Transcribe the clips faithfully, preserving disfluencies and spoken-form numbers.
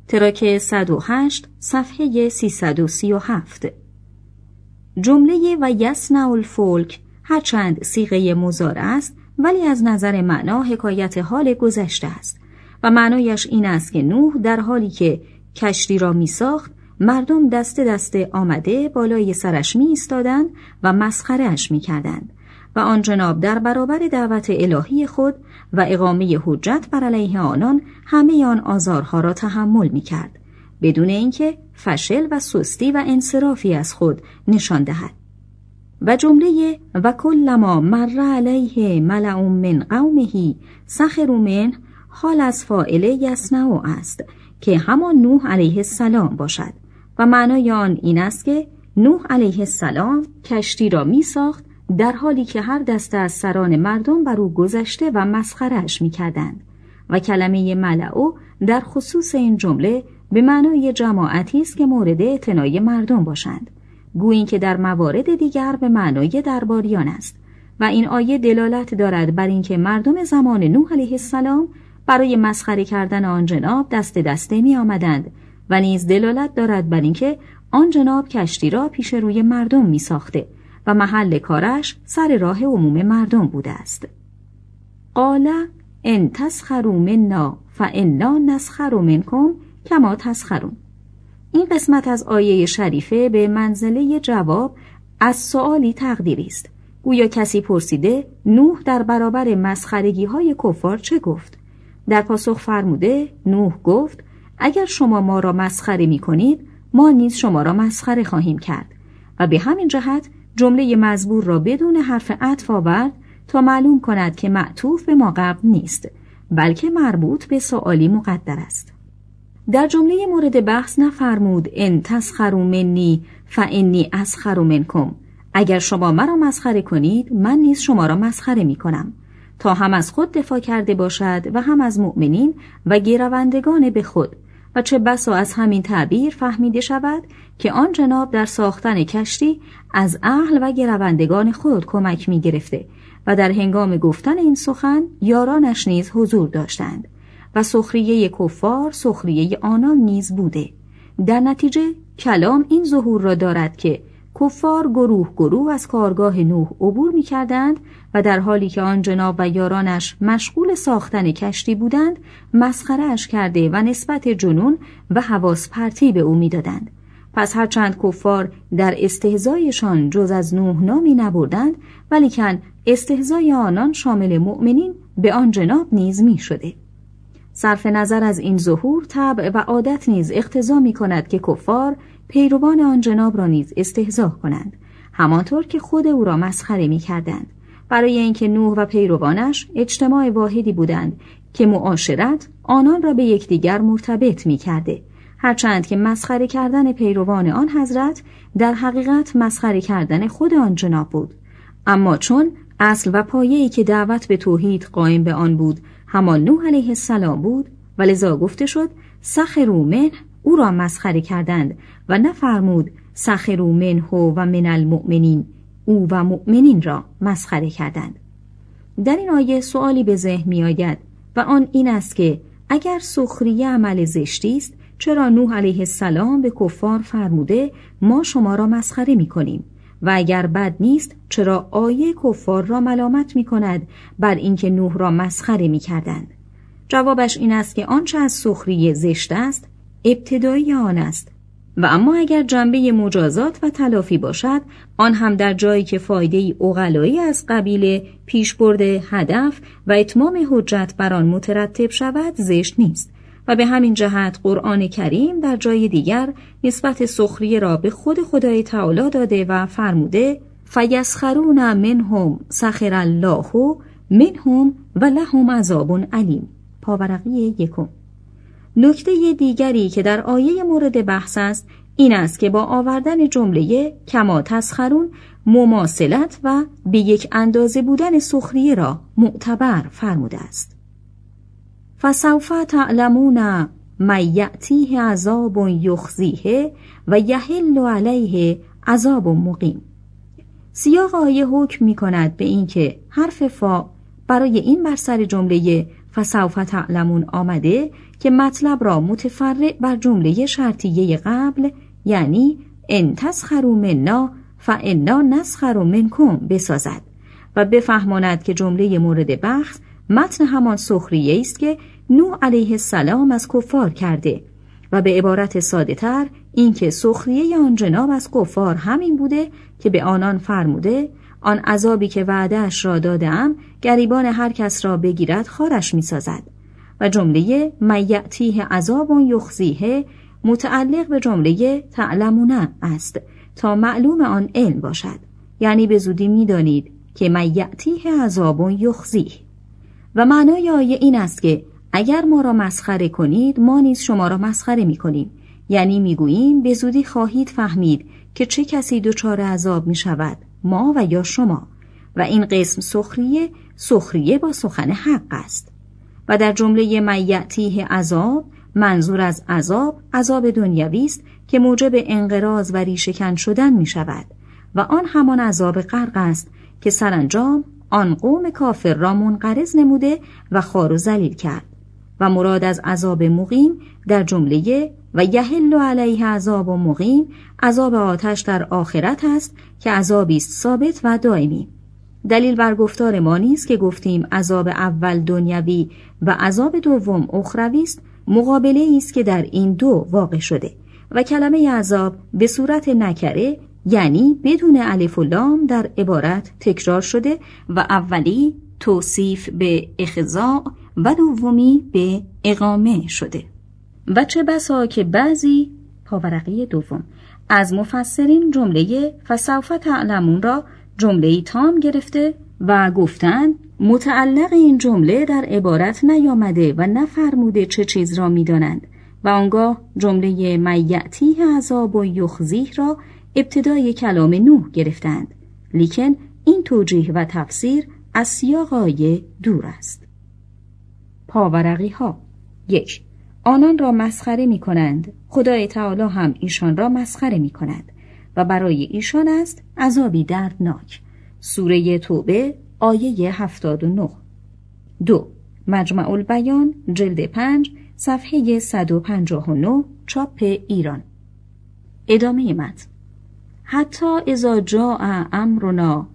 تراک صد و هشت صفحه سیصد و سی و هفت. جمله و یصنع الفلک هرچند صیغه مضارع است ولی از نظر معنا حکایت حال گذشته است و معنایش این است که نوح در حالی که کشتی را می ساخت مردم دسته دسته آمده بالای سرش می ایستادند و مسخره اش می کردند و آن جناب در برابر دعوت الهی خود و اقامه حجت بر علیه آنان همه آن آزارها را تحمل می کرد بدون اینکه فشل و سستی و انصرافی از خود نشان دهد. و جمله و کلما مر علیه ملأ من قومه سخروا منه حال از فاعل یصنع است که همان نوح علیه السلام باشد و معنای آن این است که نوح علیه السلام کشتی را می ساخت در حالی که هر دسته از سران مردم بر او گذشته و مسخره‌اش می‌کردند و کلمه ملأ در خصوص این جمله به معنای جماعتی است که مورد اعتنای مردم باشند، گویی که در موارد دیگر به معنای درباریان است و این آیه دلالت دارد بر اینکه مردم زمان نوح علیه السلام برای مسخره کردن آن جناب دسته دسته می آمدند و نیز دلالت دارد بر اینکه آن جناب کشتی را پیش روی مردم می ساخته و محل کارش سر راه عموم مردم بوده است. قال ان تسخروا منا فانا نسخر منکم کما تسخرون. این قسمت از آیه شریفه به منزله جواب از سؤالی تقدیری است. گویا کسی پرسیده نوح در برابر مسخرگی های کفار چه گفت؟ در پاسخ فرموده نوح گفت اگر شما ما را مسخره می کنید ما نیز شما را مسخره خواهیم کرد و به همین جهت جمله مزبور را بدون حرف عطف آورد تا معلوم کند که معطوف به ما قبل نیست بلکه مربوط به سؤالی مقدر است. در جمله مورد بحث نفرمود ان تسخروا منی فانی اسخر منکم، اگر شما مرا مسخره کنید من نیز شما را مسخره می کنم، تا هم از خود دفاع کرده باشد و هم از مؤمنین و گروندگان به خود و چه بسا از همین تعبیر فهمیده شود که آن جناب در ساختن کشتی از اهل و گروندگان خود کمک می گرفته و در هنگام گفتن این سخن یارانش نیز حضور داشتند و سخریه کفار سخریه آنان نیز بوده. در نتیجه کلام این ظهور را دارد که کفار گروه گروه از کارگاه نوح عبور می کردند و در حالی که آن جناب و یارانش مشغول ساختن کشتی بودند مسخره اش کرده و نسبت جنون و حواس پرتی به او می دادند. پس هرچند کفار در استهزایشان جز از نوح نامی نبردند ولیکن استهزای آنان شامل مؤمنین به آن جناب نیز می شده. صرف نظر از این ظهور طبع و عادت نیز اقتضا می کند که کفار پیروان آن جناب را نیز استهزا کنند همانطور که خود او را مسخره می کردند، برای اینکه نوح و پیروانش اجتماع واحدی بودند که معاشرت آنان را به یکدیگر مرتبط می کرده، هرچند که مسخره کردن پیروان آن حضرت در حقیقت مسخره کردن خود آن جناب بود. اما چون اصل و پایه‌ای که دعوت به توحید قائم به آن بود همان نوح علیه السلام بود و لذا گفته شد سخروا منه، او را مسخره کردند و نفرمود سخروا منه و من المؤمنین، او و مؤمنین را مسخره کردند. در این آیه سؤالی به ذهن می آید و آن این است که اگر سخریه عمل زشتی است چرا نوح علیه السلام به کفار فرموده ما شما را مسخره می کنیم و اگر بد نیست چرا آیه کفار را ملامت می کند بر اینکه نوح را مسخره می کردند؟ جوابش این است که آنچه از سخریه زشت است ابتدایی آن است و اما اگر جنبه مجازات و تلافی باشد آن هم در جایی که فایده عقلایی از قبیل پیشبرد هدف و اتمام حجت بر آن مترتب شود زشت نیست و به همین جهت قرآن کریم در جای دیگر نسبت سخریه را به خود خدای تعالی داده و فرموده فیسخرون منهم سخر الله منهم و لهم عذاب علیم. پاورقی یکم. نکته دیگری که در آیه مورد بحث است این است که با آوردن جمله کما تسخرون مماثلت و به یک اندازه بودن سخریه را معتبر فرموده است. فسوف تعلمون من یأتیه عذاب یخزیه و یحل علیه عذاب مقیم. سیاق آیه حکم می کند به این که حرف فا برای این بر سر جمله فسوف تعلمون آمده که مطلب را متفرع بر جمله شرطیه قبل یعنی ان تسخروا منا فانا نسخر منکم بسازد و بفهماند که جمله مورد بحث متن همان سخریه است که نوح علیه السلام از کفار کرده و به عبارت ساده تر این که سخریه آن جناب از کفار همین بوده که به آنان فرموده آن عذابی که وعده‌اش را دادم گریبان هر کس را بگیرد خارش می سازد و جمله من یأتیه عذاب یخزیه متعلق به جمله تعلمون است تا معلوم آن علم باشد، یعنی به زودی می دانید که من یأتیه عذاب یخزیه. و معنای آیه این است که اگر ما را مسخره کنید ما نیز شما را مسخره می کنیم، یعنی می گوییم به زودی خواهید فهمید که چه کسی دچار عذاب می شود، ما و یا شما. و این قسم سخریه سخریه با سخن حق است. و در جمله من یأتیه عذاب منظور از عذاب عذاب دنیوی است که موجب انقراض و ریشه‌کن شدن می شود و آن همان عذاب غرق است که سرانجام آن قوم کافر را منقرض نموده و خوار و ذلیل کرد. و مراد از عذاب مقیم در جمله و یحل علیه عذاب مقیم عذاب آتش در آخرت است که عذابی است ثابت و دائمی. دلیل بر گفتار ما نیست که گفتیم عذاب اول دنیوی و عذاب دوم اخروی است، مقابله است که در این دو واقع شده و کلمه عذاب به صورت نکره یعنی بدون الف و لام در عبارت تکرار شده و اولی توصیف به اخضاع و دومی به اقامه شده. و چه بسا که بعضی پاورقی دوم از مفسرین جمله فسوف تعلمون را جمله تام گرفته و گفتند متعلق این جمله در عبارت نیامده و نفرموده چه چیز را می‌دانند و آنگاه جمله من یأتیه عذاب و یخزیه را ابتدای کلام نوح گرفتند، لیکن این توجیه و تفسیر از سیاق آیه دور است. پاورقی ها یک، آنان را مسخره می کنند، خدای تعالی هم ایشان را مسخره می کند و برای ایشان است عذابی دردناک. سوره توبه آیه هفتاد و نه. دو، مجمع البیان جلد پنج صفحه صد و پنجاه و نه چاپ ایران. ادامه متن. حتی اذا جاء امرنا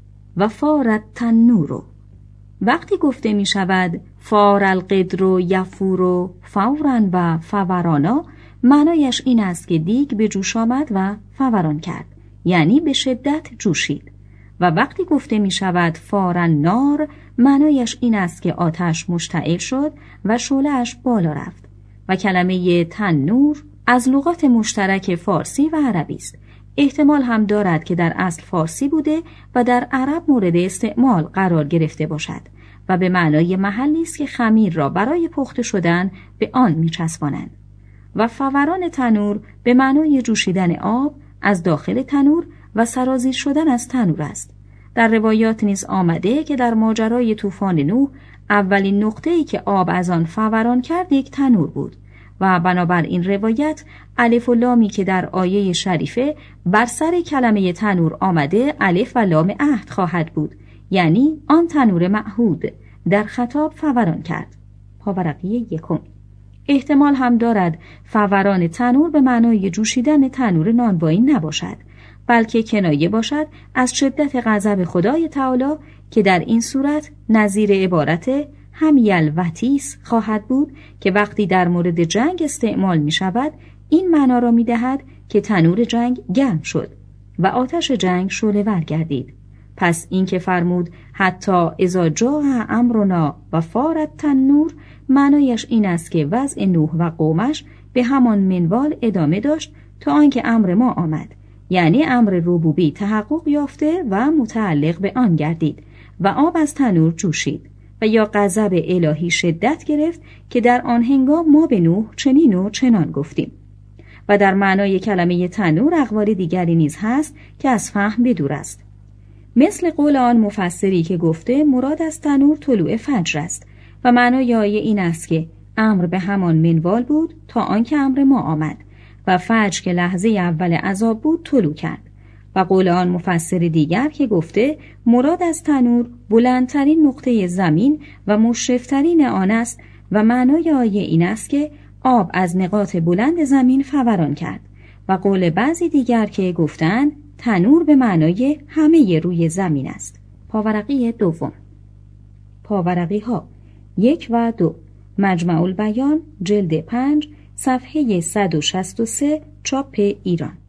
و فارت تنور، وقتی گفته می شود فار القدر و یفور و فورن و فورانا، معنایش این است که دیگ به جوش آمد و فوران کرد، یعنی به شدت جوشید. و وقتی گفته می شود فارن نار، معنایش این است که آتش مشتعل شد و شعله‌اش بالا رفت. و کلمه تنور از لغات مشترک فارسی و عربی است. احتمال هم دارد که در اصل فارسی بوده و در عرب مورد استعمال قرار گرفته باشد و به معنای محلی است که خمیر را برای پخته شدن به آن می‌چسبانند. و فوران تنور به معنای جوشیدن آب از داخل تنور و سرازیر شدن از تنور است. در روایات نیز آمده که در ماجرای طوفان نوح اولین نقطه‌ای که آب از آن فوران کرد یک تنور بود و بنابر این روایت الف و لامی که در آیه شریفه بر سر کلمه تنور آمده الف و لام عهد خواهد بود، یعنی آن تنور معهود در خطاب فوران کرد. پاورقی یکم. احتمال هم دارد فوران تنور به معنای جوشیدن تنور نانوایی نباشد، بلکه کنایه باشد از شدت غضب خدای تعالی که در این صورت نظیر عبارت همیل وطیس خواهد بود که وقتی در مورد جنگ استعمال می شود این معنا را می دهد که تنور جنگ گرم شد و آتش جنگ شعله‌ور گردید. پس این که فرمود حتی اذا جاء امرنا و فارت تنور، معنایش این است که وضع نوح و قومش به همان منوال ادامه داشت تا آنکه امر ما آمد، یعنی امر ربوبی تحقق یافته و متعلق به آن گردید و آب از تنور جوشید و یا غضب الهی شدت گرفت که در آن هنگام ما به نوح چنین و چنان گفتیم. و در معنای کلمه تنور اقوال دیگری نیز هست که از فهم بدور است، مثل قول آن مفسری که گفته مراد از تنور طلوع فجر است و معنای آیه این است که امر به همان منوال بود تا آنکه امر ما آمد و فجر که لحظه اول عذاب بود طلوع کرد. و قول آن مفسر دیگر که گفته مراد از تنور بلندترین نقطه زمین و مشرفترین آن است و معنای آیه این است که آب از نقاط بلند زمین فوران کرد و قول بعضی دیگر که گفتند تنور به معنای همه روی زمین است. پاورقی دوم. پاورقی ها یک و دو. مجمع البیان جلد پنج صفحه صد و شصت و سه چاپ ایران.